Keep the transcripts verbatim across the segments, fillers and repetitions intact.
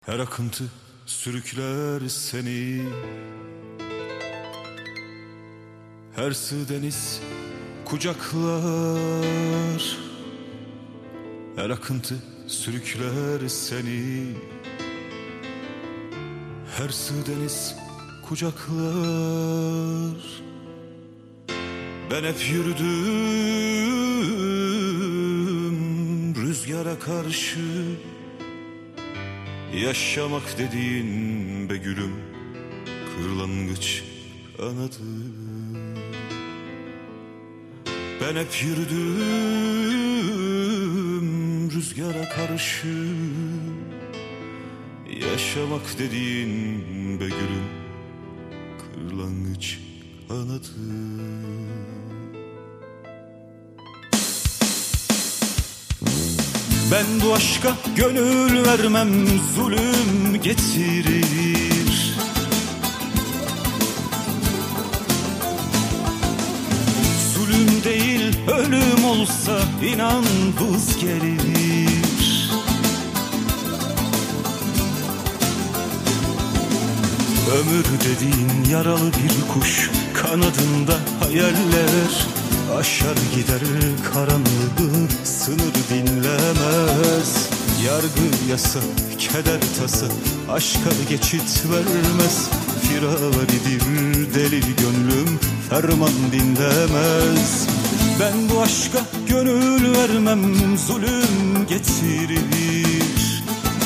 Her akıntı sürükler seni, her sığ deniz kucaklar. Her akıntı sürükler seni, her sığ deniz kucaklar. Ben hep yürüdüm rüzgara karşı. Yaşamak dediğin be gülüm, kırlangıç kanadı. Ben hep yürüdüm rüzgara karşı. Yaşamak dediğin be gülüm, kırlangıç kanadı. Ben bu aşka gönül vermem, zulüm getirir. Zulüm değil ölüm olsa inan vız gelir. Ömür dediğin yaralı bir kuş, kanadında hayaller. Aşar gider karanlığı, sınır dinlemez. Yargı yasa, keder tasa, aşka geçit vermez. Firaridir deli gönlüm, ferman dinlemez. Ben bu aşka gönül vermem, zulüm getirir.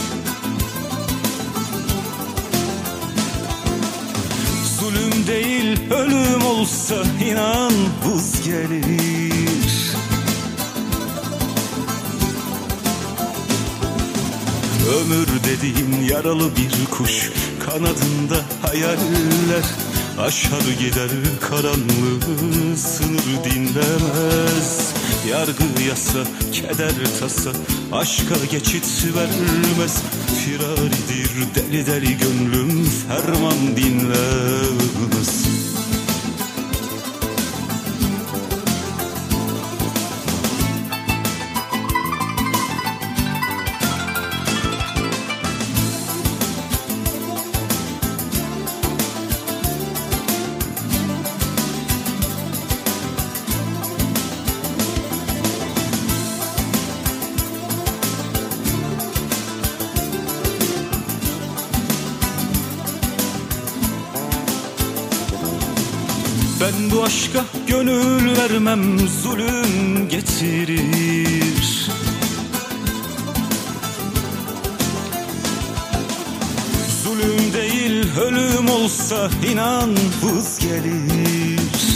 Zulüm değil ölüm olsa inan vız gelir. Ömür dediğin yaralı bir kuş, kanadında hayaller. Aşar gider karanlığı, sınır dinlemez. Yargı yasa, keder tasa, aşka geçit vermez. Firaridir deli deli gönlüm, ferman dinlemez. Ben bu aşka gönül vermem, zulüm getirir. Zulüm değil ölüm olsa inan vız gelir.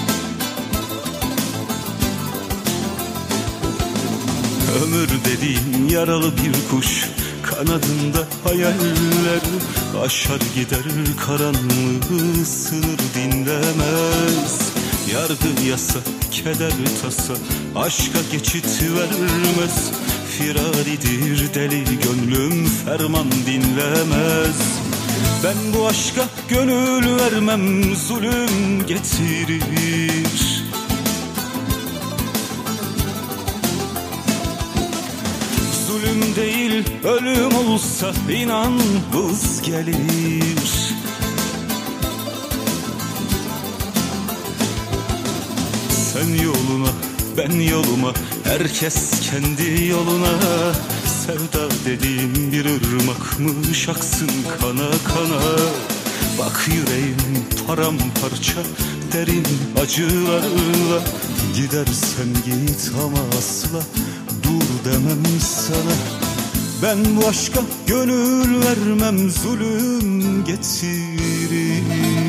Ömür dediğin yaralı bir kuş, kanadında hayaller. Aşar gider karanlığı, sınır dinlemez. Yargı yasa, keder tasa, aşka geçit vermez. Firaridir deli gönlüm, ferman dinlemez. Ben bu aşka gönül vermem, zulüm getirir. Zulüm değil ölüm olsa inan vız gelir. Sen yoluna, ben yoluma, herkes kendi yoluna. Sevda dediğim bir ırmakmış, aksın kana kana. Bak yüreğim paramparça, derin acılarla. Gidersen git ama asla dur demem sana. Ben bu aşka gönül vermem, zulüm getirir.